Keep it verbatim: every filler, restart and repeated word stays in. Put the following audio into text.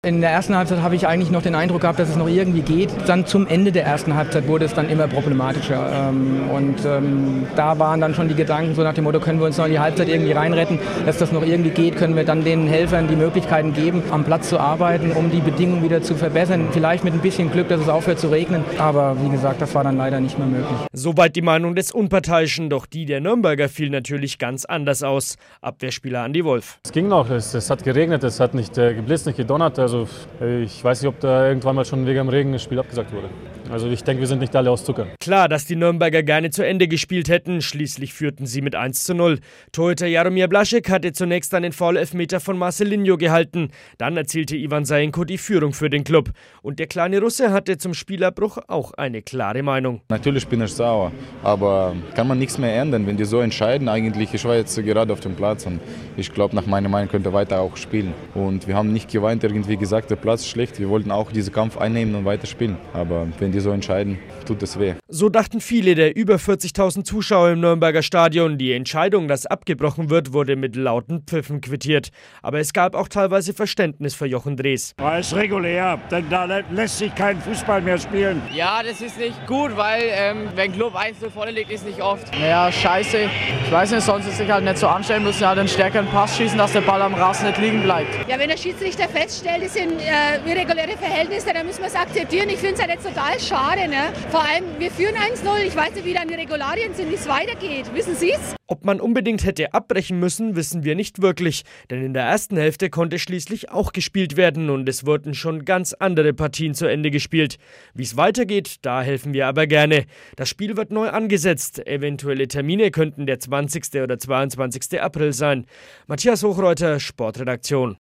In der ersten Halbzeit habe ich eigentlich noch den Eindruck gehabt, dass es noch irgendwie geht. Dann zum Ende der ersten Halbzeit wurde es dann immer problematischer. Und ähm, da waren dann schon die Gedanken so nach dem Motto, können wir uns noch in die Halbzeit irgendwie reinretten, dass das noch irgendwie geht, können wir dann den Helfern die Möglichkeiten geben, am Platz zu arbeiten, um die Bedingungen wieder zu verbessern. Vielleicht mit ein bisschen Glück, dass es aufhört zu regnen. Aber wie gesagt, das war dann leider nicht mehr möglich. Soweit die Meinung des Unparteiischen, doch die der Nürnberger fiel natürlich ganz anders aus. Abwehrspieler Andi Wolf. Es ging noch, es, es hat geregnet, es hat nicht äh, geblitzt, nicht gedonnert. Also ich weiß nicht, ob da irgendwann mal schon wegen dem Regen das Spiel abgesagt wurde. Also ich denke, wir sind nicht alle aus Zucker. Klar, dass die Nürnberger gerne zu Ende gespielt hätten. Schließlich führten sie mit eins zu null. Torhüter Jaromir Blaschek hatte zunächst einen Foul-Elfmeter von Marcelinho gehalten. Dann erzielte Ivan Sajenko die Führung für den Club. Und der kleine Russe hatte zum Spielabbruch auch eine klare Meinung. Natürlich bin ich sauer, aber kann man nichts mehr ändern, wenn die so entscheiden. Eigentlich, ich war jetzt gerade auf dem Platz und ich glaube, nach meiner Meinung könnte er weiter auch spielen. Und wir haben nicht geweint, irgendwie gesagt, der Platz ist schlecht. Wir wollten auch diesen Kampf einnehmen und weiter spielen. Aber wenn die so entscheiden, tut es weh. So dachten viele der über vierzigtausend Zuschauer im Nürnberger Stadion. Die Entscheidung, dass abgebrochen wird, wurde mit lauten Pfiffen quittiert. Aber es gab auch teilweise Verständnis für Jochen Drees. Das ist regulär, denn da lässt sich kein Fußball mehr spielen. Ja, das ist nicht gut, weil ähm, wenn Club eins zu null vorne liegt, ist nicht oft. Naja, scheiße. Ich weiß nicht, sonst sich halt nicht so anstellen müssen, halt einen stärkeren Pass schießen, dass der Ball am Rasen nicht liegen bleibt. Ja, wenn der Schiedsrichter feststellt, es sind äh, irreguläre Verhältnisse, dann müssen wir es akzeptieren. Ich finde es halt jetzt total schade. Ne? Vor allem, wir führen eins null. Ich weiß nicht, wie dann die Regularien sind, wie es weitergeht. Wissen Sie es? Ob man unbedingt hätte abbrechen müssen, wissen wir nicht wirklich. Denn in der ersten Hälfte konnte schließlich auch gespielt werden und es wurden schon ganz andere Partien zu Ende gespielt. Wie es weitergeht, da helfen wir aber gerne. Das Spiel wird neu angesetzt. Eventuelle Termine könnten der zwanzigste oder zweiundzwanzigste April sein. Matthias Hochreuter, Sportredaktion.